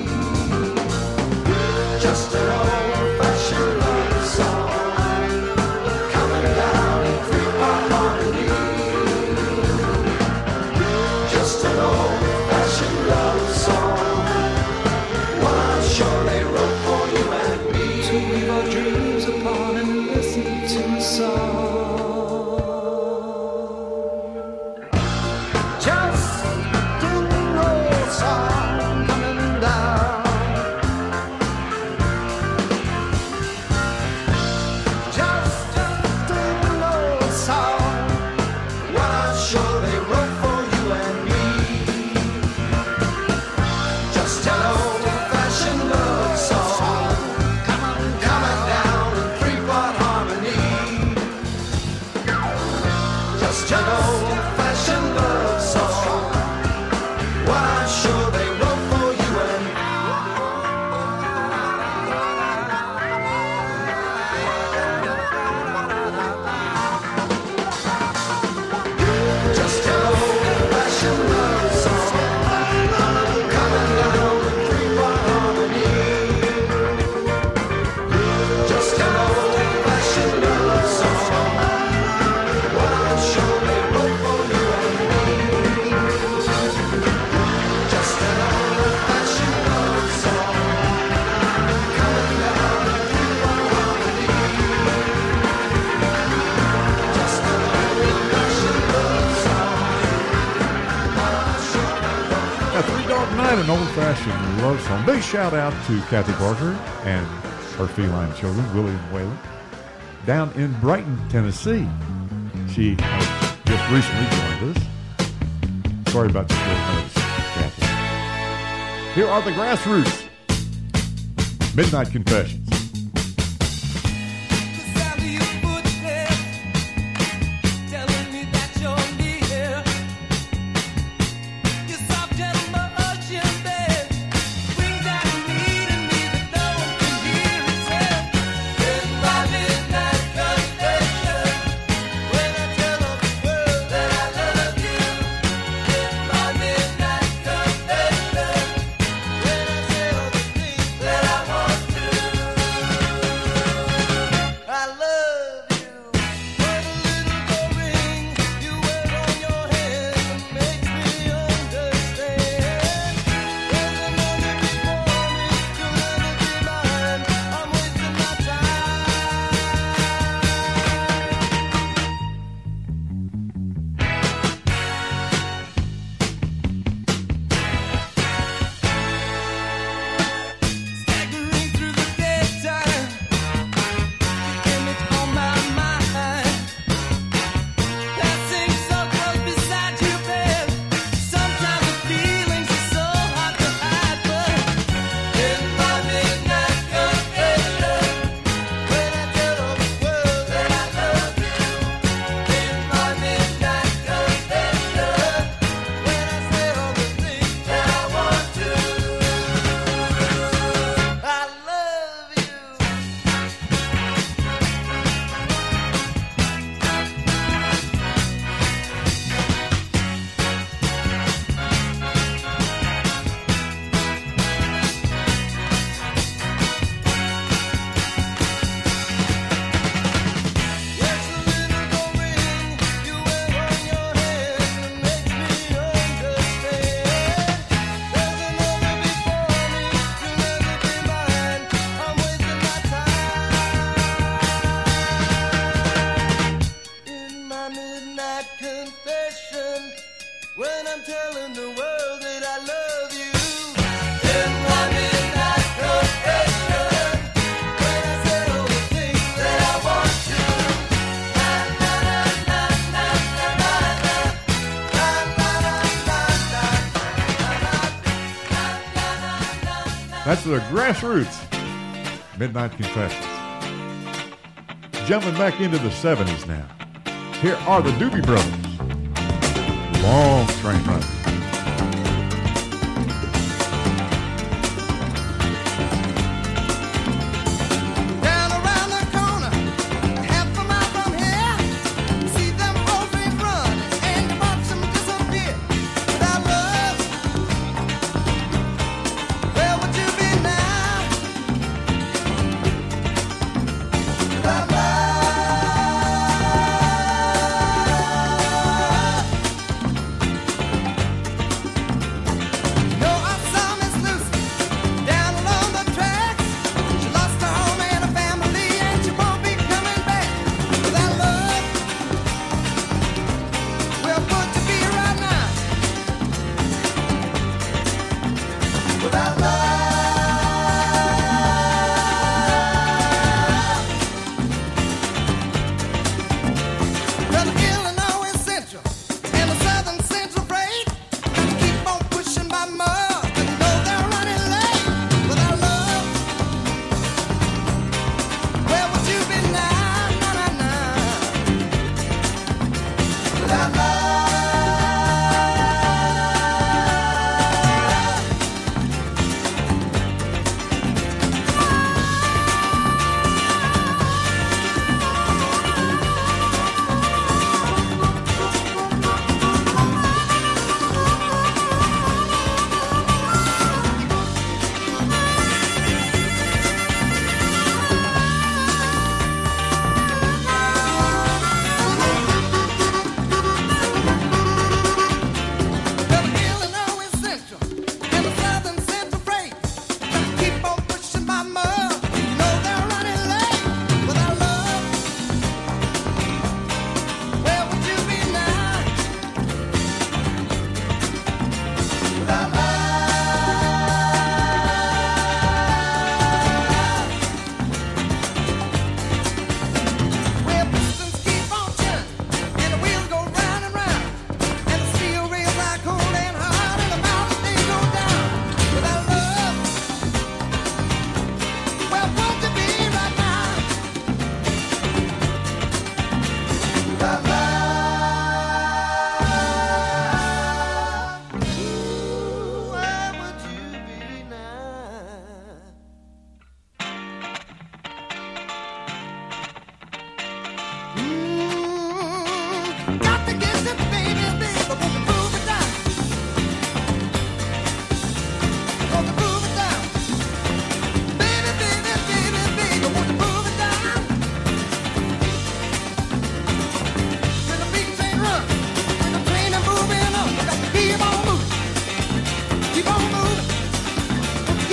right, an old-fashioned love song. Big shout out to Kathy Parker and her feline children, Willie and Waylon, down in Brighton, Tennessee. She just recently joined us. Sorry about the short notice, Kathy. Here are the Grassroots. Midnight Confessions. That's the Grassroots. Midnight Confessions. Jumping back into the 70s now. Here are the Doobie Brothers. Long Train Ride.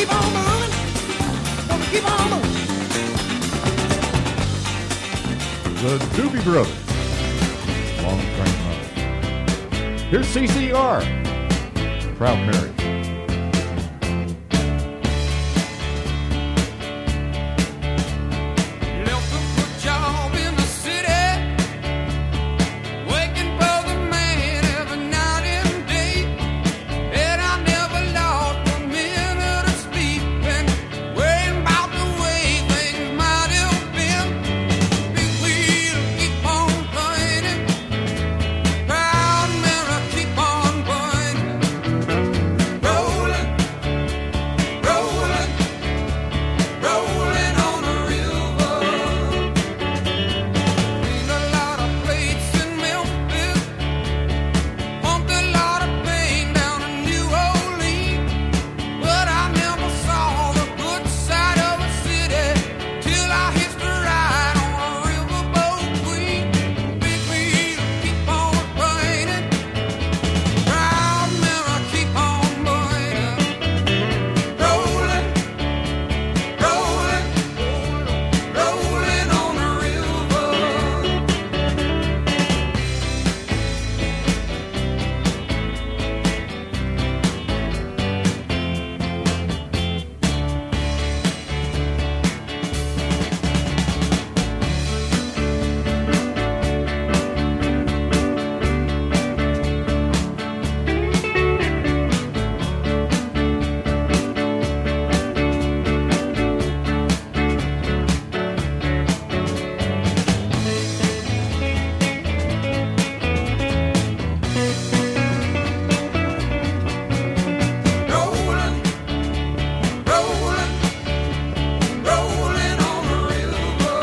keep on moving. Gonna keep on moving. The Doobie Brothers. Long Train Runner. Here's CCR. Proud Mary. Left a good job in the city, working for the man every night and day. And I never lost a minute of sleep and worrying about the way things might have been. Big wheel keep on turning, proud mirror keep on burning, rolling, rolling, rolling on the river. Seen a lot of plates in Memphis, pumped a lot of pain down in New Orleans, but I never saw the good side of a city till I hitched a ride on a riverboat queen. Big wheel keep on burning, proud mirror keep on burning, rolling, rolling, rolling on the river. Rolling, rolling, rolling on the river.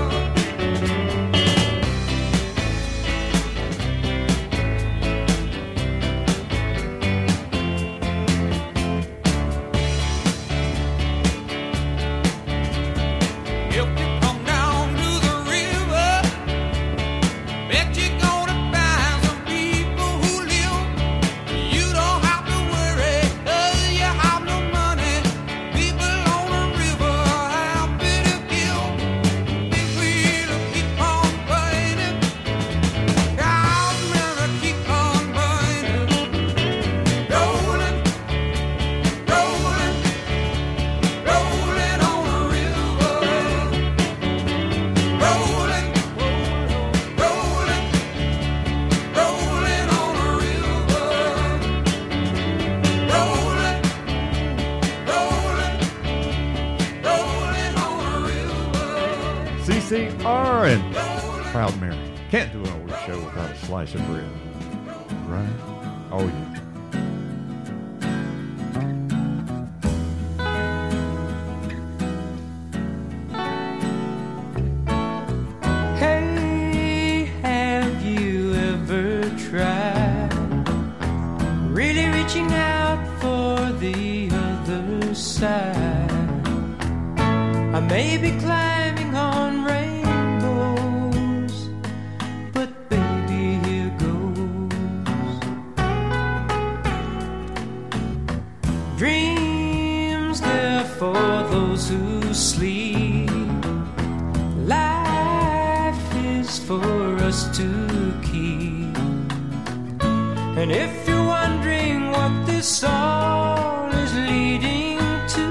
If you come down to the river, bet you're gonna find some people who live. You don't have to worry, 'cause you have no money. People on the river are happy to give. Big wheel keep on burning, proud mirror keep on burning, rolling, rolling, rolling on the river, rolling, rolling, rolling on the river, rolling, rolling, rolling on the river. CCR and Proud Mary. Can't do an old show without a slice of bread. Right? Oh, yeah. Hey, have you ever tried really reaching out for the other side? I may be climbing on rainbows, but baby, here goes. Dreams, they're for those who sleep. Life is for us to keep. And if you're wondering what this all is leading to,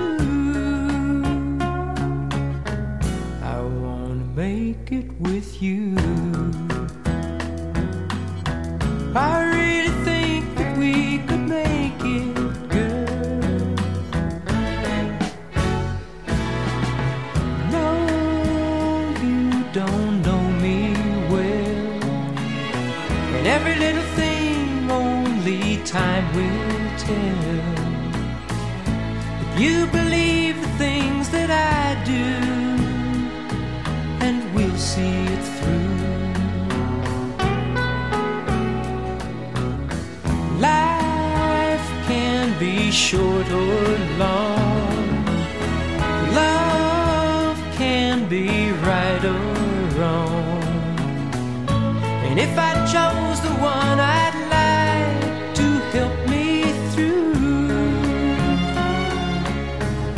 I wanna make it with you. I really think that we could make it, girl. No, you don't know me well, and every little thing only time will tell. If you believe the things that I do, and we'll see it through. Life can be short or long. Love can be right or wrong. And if I chose the one I'd like to help me through,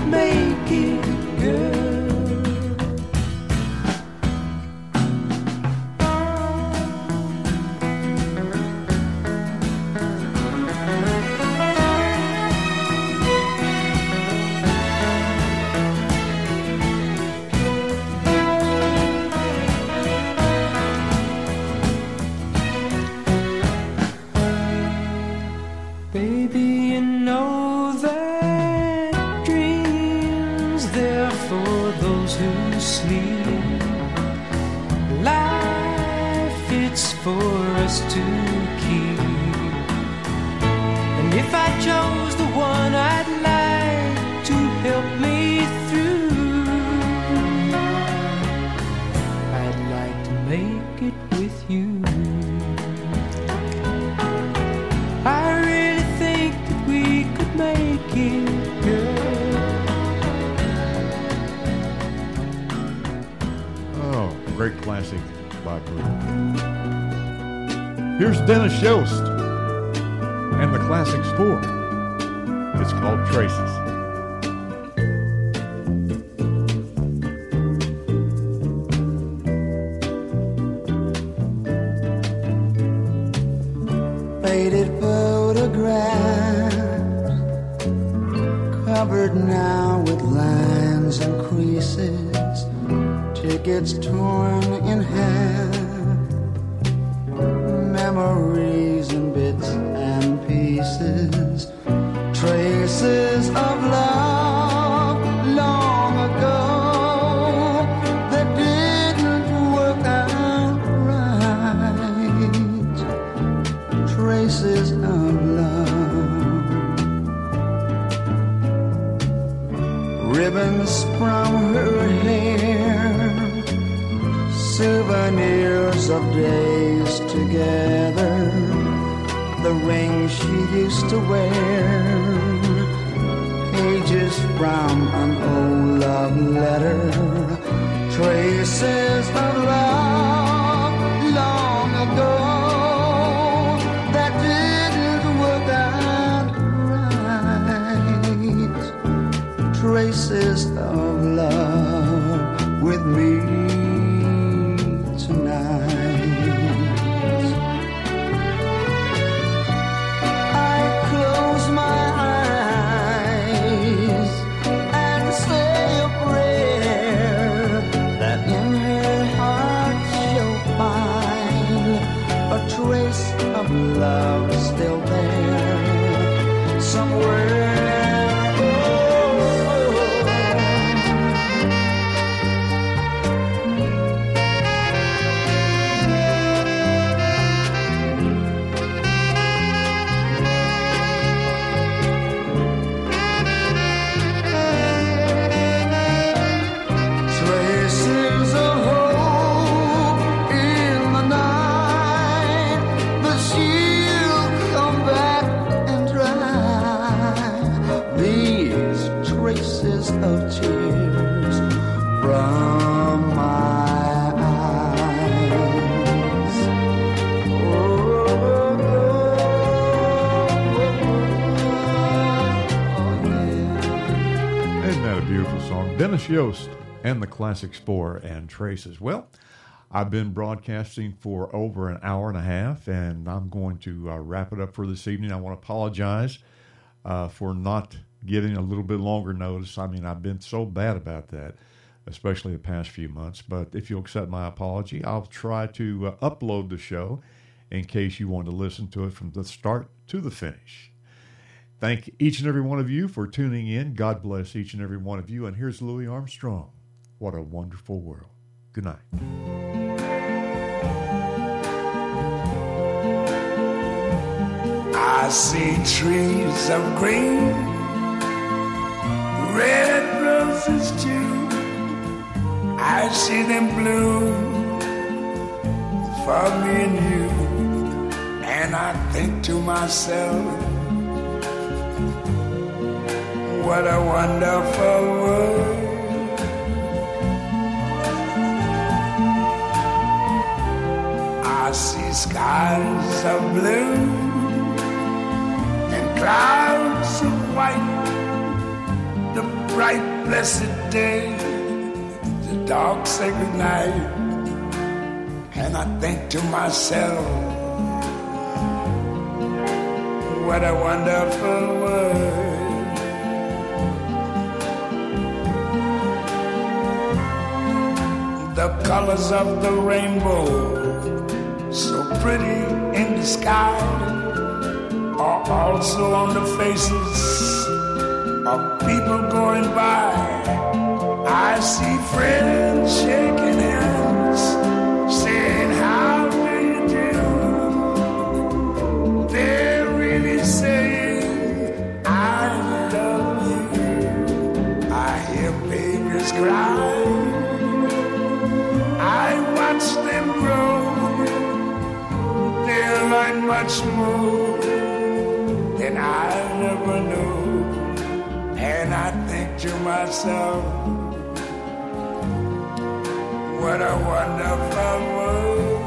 could make it, girl. Baby, you know that dreams they're for those who sleep. Life, it's for us to keep. And if I chose the one I'd like to help me through, I'd like to make it with you. I really think that we could make it, girl. Oh, great classic by Blue. Here's Dennis Yost and the classic score. It's called Traces. Faded photographs covered now with lines and creases, tickets torn in half, memories in bits and pieces, traces of love long ago that didn't work out right, traces of love, ribbons from her hair, souvenirs of days together, the ring she used to wear, pages from an old love letter, traces of love long ago that didn't work out right, traces of love with me tonight. I close my eyes and say a prayer that in her heart she'll find a trace of love still there somewhere. Traces of hope in the night that she'll come back and dry these traces of tears from my eyes. Isn't that a beautiful song? Dennis Yost and the classic Spore and Traces. Well, I've been broadcasting for over an hour and a half, and I'm going to wrap it up for this evening. I want to apologize for not getting a little bit longer notice. I mean, I've been so bad about that, especially the past few months. But if you'll accept my apology, I'll try to upload the show in case you want to listen to it from the start to the finish. Thank each and every one of you for tuning in. God bless each and every one of you. And here's Louis Armstrong. What a wonderful world. Good night. I see trees of green, red roses too. I see them bloom for me and you. And I think to myself, what a wonderful world. I see skies of blue and clouds of white, the bright, blessed day, the dog say goodnight, and I think to myself, what a wonderful world. The colors of the rainbow, so pretty in the sky, are also on the faces of people going by. I see friends shaking hands, saying, how do you do? They're really saying, I love you. I hear babies cry, I watch them grow. They'll learn much more than I never knew. And I think to myself, what a wonderful world.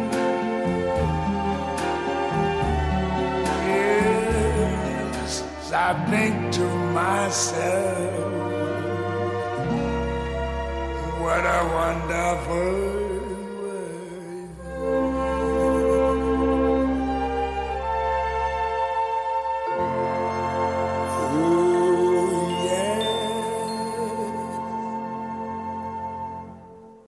Yes, I think to myself, what a wonderful